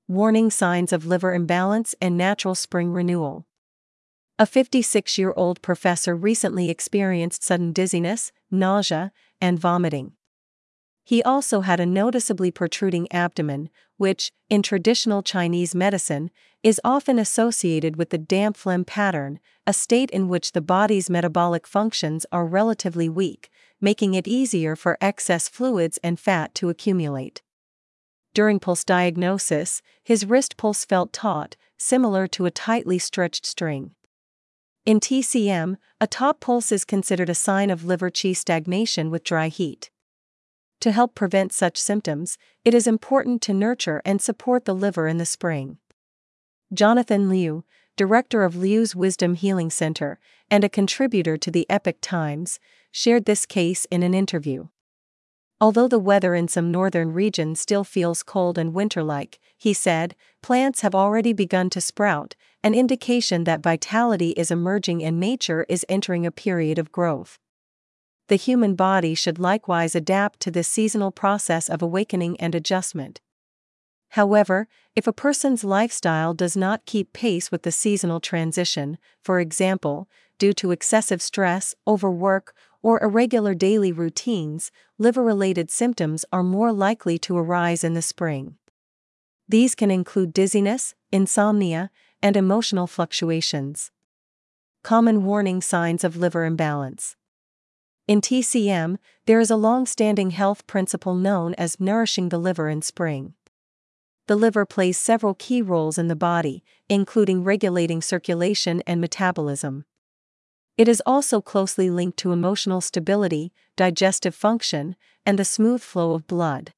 Warning signs of liver imbalance and natural spring renewal. A 56-year-old professor recently experienced sudden dizziness, nausea, and vomiting. He also had a noticeably protruding abdomen, which, in traditional Chinese medicine, is often associated with the damp phlegm pattern, a state in which the body's metabolic functions are relatively weak, making it easier for excess fluids and fat to accumulate. During pulse diagnosis, his wrist pulse felt taut, similar to a tightly stretched string. In TCM, a taut pulse is considered a sign of liver qi stagnation with dry heat. To help prevent such symptoms, it is important to nurture and support the liver in the spring. Jonathan Liu, director of Liu's Wisdom Healing Center and a contributor to the Epoch Times, shared this case in an interview. Although the weather in some northern regions still feels cold and winter-like, he said, plants have already begun to sprout, an indication that vitality is emerging and nature is entering a period of growth. The human body should likewise adapt to this seasonal process of awakening and adjustment. However, if a person's lifestyle does not keep pace with the seasonal transition, for example, due to excessive stress, overwork, or irregular daily routines, liver-related symptoms are more likely to arise in the spring. These can include dizziness, insomnia, and emotional fluctuations. Common warning signs of liver imbalance. In TCM, there is a long-standing health principle known as nourishing the liver in spring. The liver plays several key roles in the body, including regulating circulation and metabolism. It is also closely linked to emotional stability, digestive function, and the smooth flow of blood.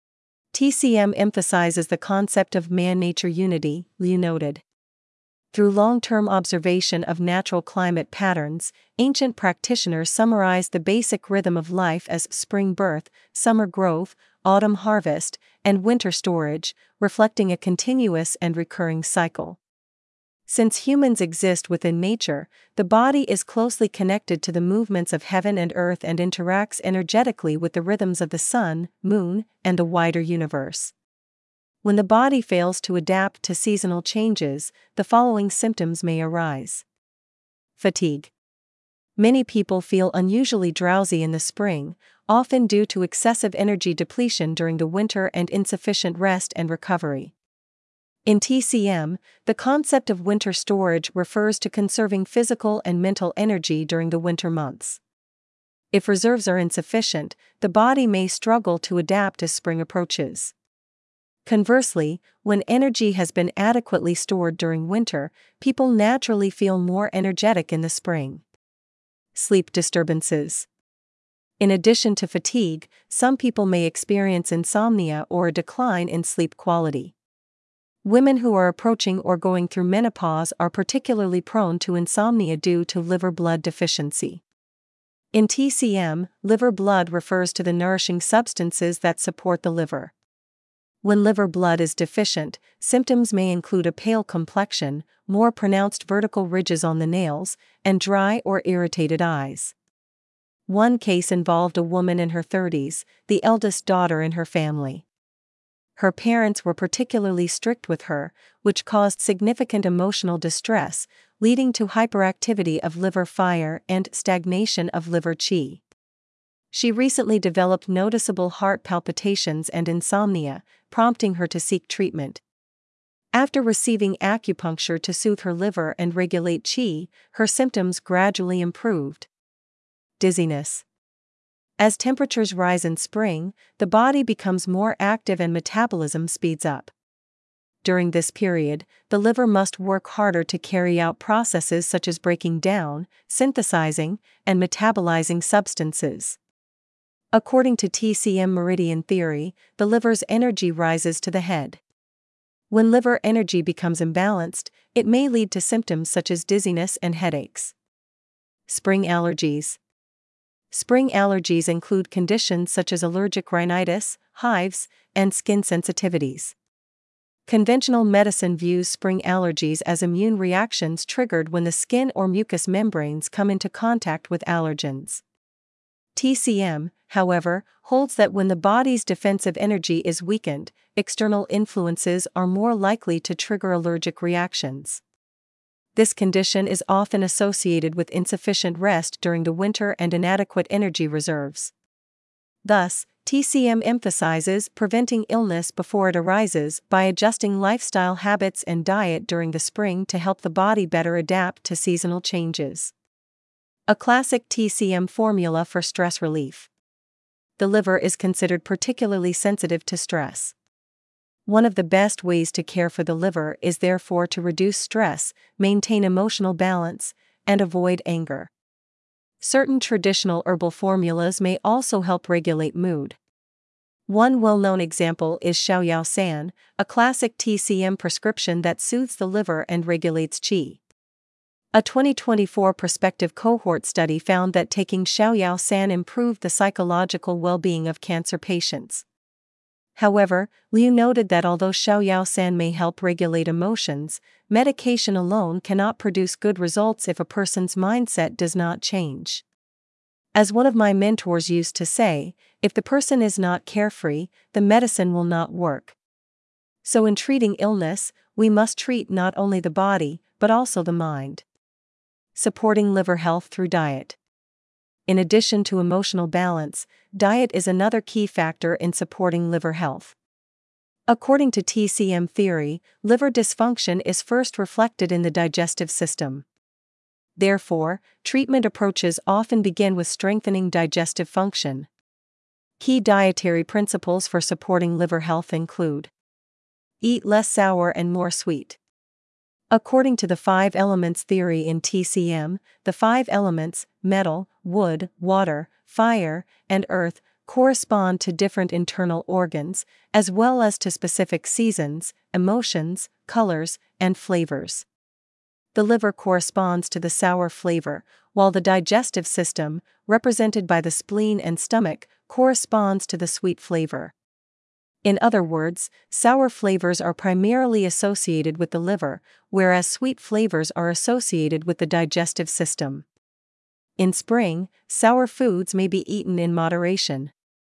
TCM emphasizes the concept of man-nature unity, Liu noted. Through long-term observation of natural climate patterns, ancient practitioners summarized the basic rhythm of life as spring birth, summer growth, autumn harvest, and winter storage, reflecting a continuous and recurring cycle. Since humans exist within nature, the body is closely connected to the movements of heaven and earth and interacts energetically with the rhythms of the sun, moon, and the wider universe. When the body fails to adapt to seasonal changes, the following symptoms may arise. Fatigue. Many people feel unusually drowsy in the spring, often due to excessive energy depletion during the winter and insufficient rest and recovery. In TCM, the concept of winter storage refers to conserving physical and mental energy during the winter months. If reserves are insufficient, the body may struggle to adapt as spring approaches. Conversely, when energy has been adequately stored during winter, people naturally feel more energetic in the spring. Sleep disturbances. In addition to fatigue, some people may experience insomnia or a decline in sleep quality. Women who are approaching or going through menopause are particularly prone to insomnia due to liver blood deficiency. In TCM, liver blood refers to the nourishing substances that support the liver. When liver blood is deficient, symptoms may include a pale complexion, more pronounced vertical ridges on the nails, and dry or irritated eyes. One case involved a woman in her 30s, the eldest daughter in her family. Her parents were particularly strict with her, which caused significant emotional distress, leading to hyperactivity of liver fire and stagnation of liver qi. She recently developed noticeable heart palpitations and insomnia, prompting her to seek treatment. After receiving acupuncture to soothe her liver and regulate qi, her symptoms gradually improved. Dizziness. As temperatures rise in spring, the body becomes more active and metabolism speeds up. During this period, the liver must work harder to carry out processes such as breaking down, synthesizing, and metabolizing substances. According to TCM meridian theory, the liver's energy rises to the head. When liver energy becomes imbalanced, it may lead to symptoms such as dizziness and headaches. Spring allergies. Spring allergies include conditions such as allergic rhinitis, hives, and skin sensitivities. Conventional medicine views spring allergies as immune reactions triggered when the skin or mucous membranes come into contact with allergens. TCM, however, holds that when the body's defensive energy is weakened, external influences are more likely to trigger allergic reactions. This condition is often associated with insufficient rest during the winter and inadequate energy reserves. Thus, TCM emphasizes preventing illness before it arises by adjusting lifestyle habits and diet during the spring to help the body better adapt to seasonal changes. A classic TCM formula for stress relief. The liver is considered particularly sensitive to stress. One of the best ways to care for the liver is therefore to reduce stress, maintain emotional balance, and avoid anger. Certain traditional herbal formulas may also help regulate mood. One well-known example is Xiaoyao San, a classic TCM prescription that soothes the liver and regulates qi. A 2024 prospective cohort study found that taking Xiaoyao San improved the psychological well-being of cancer patients. However, Liu noted that although Xiaoyao San may help regulate emotions, medication alone cannot produce good results if a person's mindset does not change. As one of my mentors used to say, if the person is not carefree, the medicine will not work. So in treating illness, we must treat not only the body, but also the mind. Supporting liver health through diet. In addition to emotional balance, diet is another key factor in supporting liver health. According to TCM theory, liver dysfunction is first reflected in the digestive system. Therefore, treatment approaches often begin with strengthening digestive function. Key dietary principles for supporting liver health include: eat less sour and more sweet. According to the 5 elements theory in TCM, the 5 elements, metal, wood, water, fire, and earth, correspond to different internal organs, as well as to specific seasons, emotions, colors, and flavors. The liver corresponds to the sour flavor, while the digestive system, represented by the spleen and stomach, corresponds to the sweet flavor. In other words, sour flavors are primarily associated with the liver, whereas sweet flavors are associated with the digestive system. In spring, sour foods may be eaten in moderation.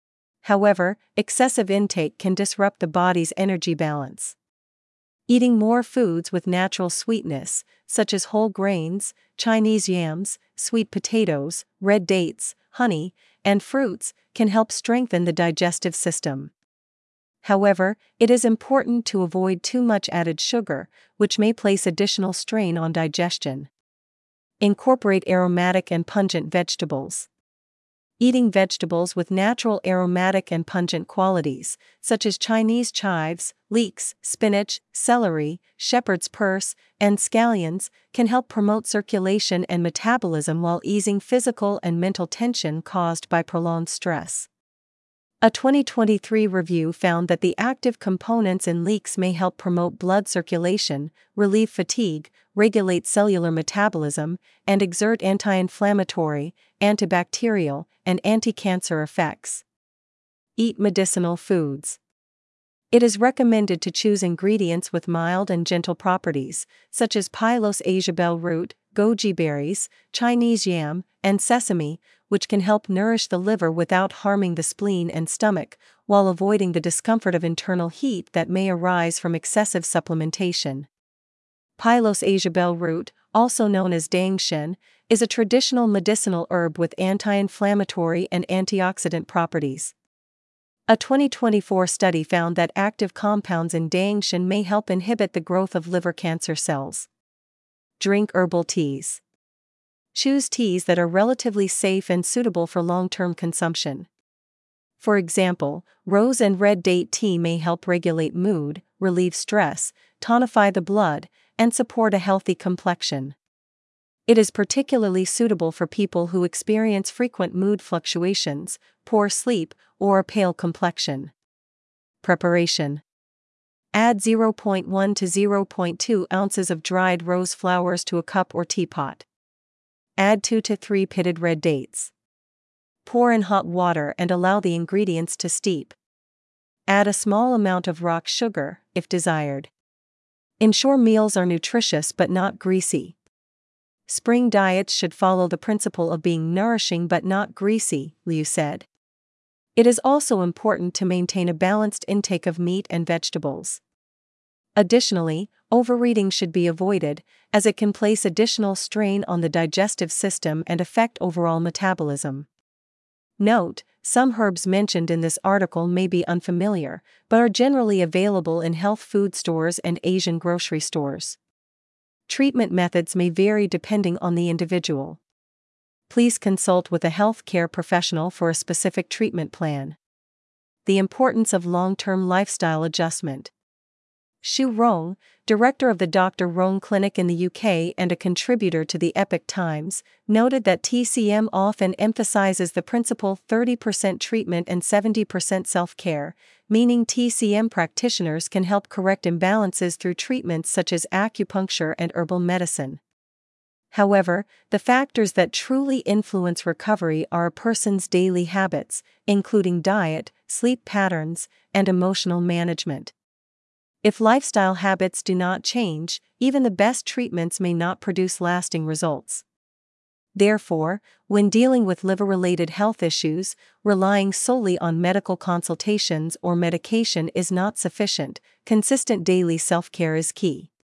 However, excessive intake can disrupt the body's energy balance. Eating more foods with natural sweetness, such as whole grains, Chinese yams, sweet potatoes, red dates, honey, and fruits, can help strengthen the digestive system. However, it is important to avoid too much added sugar, which may place additional strain on digestion. Incorporate aromatic and pungent vegetables. Eating vegetables with natural aromatic and pungent qualities, such as Chinese chives, leeks, spinach, celery, shepherd's purse, and scallions, can help promote circulation and metabolism while easing physical and mental tension caused by prolonged stress. A 2023 review found that the active components in leeks may help promote blood circulation, relieve fatigue, regulate cellular metabolism, and exert anti-inflammatory, antibacterial, and anti-cancer effects. Eat medicinal foods. It is recommended to choose ingredients with mild and gentle properties, such as Pylos azabil root, goji berries, Chinese yam, and sesame, which can help nourish the liver without harming the spleen and stomach, while avoiding the discomfort of internal heat that may arise from excessive supplementation. Pylos azabil root, also known as dangshen, is a traditional medicinal herb with anti-inflammatory and antioxidant properties. A 2024 study found that active compounds in dangshen may help inhibit the growth of liver cancer cells. Drink herbal teas. Choose teas that are relatively safe and suitable for long-term consumption. For example, rose and red date tea may help regulate mood, relieve stress, tonify the blood, and support a healthy complexion. It is particularly suitable for people who experience frequent mood fluctuations, poor sleep, or a pale complexion. Preparation. Add 0.1 to 0.2 ounces of dried rose flowers to a cup or teapot. Add 2 to 3 pitted red dates. Pour in hot water and allow the ingredients to steep. Add a small amount of rock sugar, if desired. Ensure meals are nutritious but not greasy. Spring diets should follow the principle of being nourishing but not greasy, Liu said. It is also important to maintain a balanced intake of meat and vegetables. Additionally, overeating should be avoided, as it can place additional strain on the digestive system and affect overall metabolism. Note, some herbs mentioned in this article may be unfamiliar, but are generally available in health food stores and Asian grocery stores. Treatment methods may vary depending on the individual. Please consult with a healthcare professional for a specific treatment plan. The importance of long-term lifestyle adjustment. Xu Rong, director of the Dr. Rong Clinic in the UK and a contributor to the Epoch Times, noted that TCM often emphasizes the principle 30% treatment and 70% self-care, meaning TCM practitioners can help correct imbalances through treatments such as acupuncture and herbal medicine. However, the factors that truly influence recovery are a person's daily habits, including diet, sleep patterns, and emotional management. If lifestyle habits do not change, even the best treatments may not produce lasting results. Therefore, when dealing with liver-related health issues, relying solely on medical consultations or medication is not sufficient. Consistent daily self-care is key.